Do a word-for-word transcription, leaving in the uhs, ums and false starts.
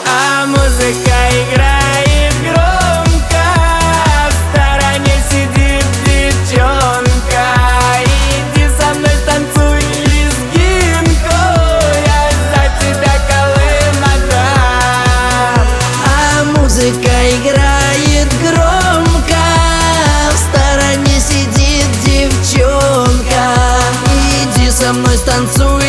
А музыка играет громко, в стороне сидит девчонка. Иди со мной станцуй лезгинку, я за тебя колымага. А музыка играет громко, в стороне сидит девчонка. Иди со мной станцуй